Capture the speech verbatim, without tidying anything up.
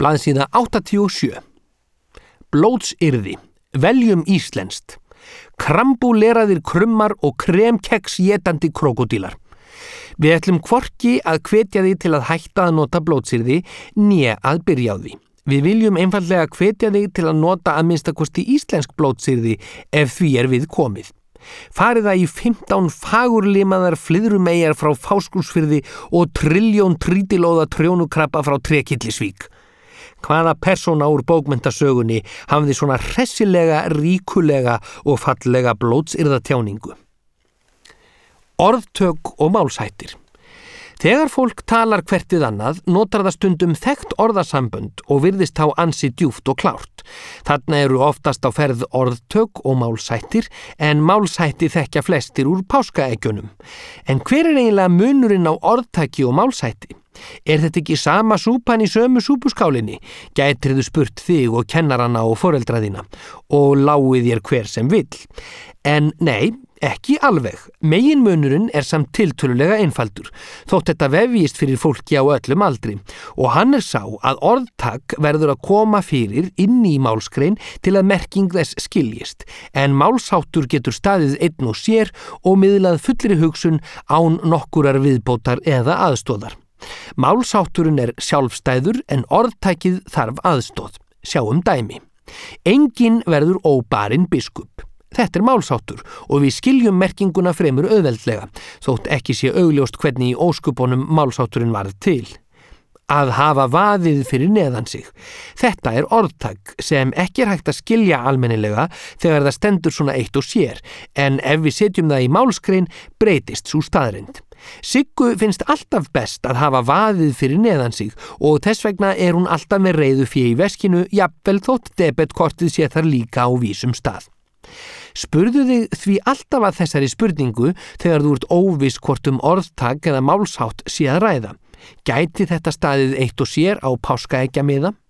Blaðsíða áttatíu og sjö. Blótsyrði. Veljum íslenskt. Krambúleraðir krummar og kremkeks étandi krókódílar. Við ætlum hvorki að hvetja því til að hætta að nota blótsyrði né að byrja á því. Við viljum einfaldlega hvetja þig til að nota að minnstakosti íslensk blótsyrði ef því er við komið. Farið það í fimmtán fagurlimaðar flyðrumeyjar frá Fáskrúðsfirði og trilljón trítilóða trjónukrabba frá Trékyllisvík. Hvaða persóna úr bókmenntasögunni hafði svona hressilega, ríkulega og fallega blótsyrðatjáningu? Orðtök og málshættir. Þegar fólk talar hvert við annað, notar það stundum þekkt orðasambönd og virðist þá ansi djúpt og klárt. Þarna eru oftast á ferð orðtök og málshættir, en málshætti þekkja flestir úr páskaeggjunum. En hver er eiginlega munurinn á orðtaki og málshætti? Er þetta ekki sama súpan í sömu súpuskálinni? Gætirðu spurt þig og kennarana og foreldra þína og láið þér hver sem vill. En nei, ekki alveg. Meginmunurinn er samt tiltölulega einfaldur, þótt þetta vefjist fyrir fólki á öllum aldri, og hann er sá að orðtak verður að koma fyrir inn í málsgrein til að merking þess skiljist, en málsháttur getur staðið einn og sér og miðlað fullri hugsun án nokkurar viðbótar eða aðstóðar. Málshátturinn er sjálfstæður en orðtækið þarf aðstóð. Sjáum dæmi. Enginn verður óbarinn biskup. Þetta er málsháttur og við skiljum merkinguna fremur auðveldlega, þótt ekki sé augljóst hvernig í óskupunum málshátturinn varð til. Að hafa vaðið fyrir neðan sig. Þetta er orðtak sem ekki er hægt að skilja almennilega þegar það stendur svona eitt og sér, en ef við setjum það í málsgrein breytist sú staðreynd. Siggu finnst alltaf best að hafa vaðið fyrir neðan sig og þess vegna er hún alltaf með reiðufé í veskinu, jafnvel þótt debetkortið sé þar líka á vísum stað. Spurðu þig því alltaf að þessari spurningu þegar þú ert óviss hvort um orðtak eða málshátt sé að ræða. Gæti þetta staðið eitt og sér á páskaeggjamiða?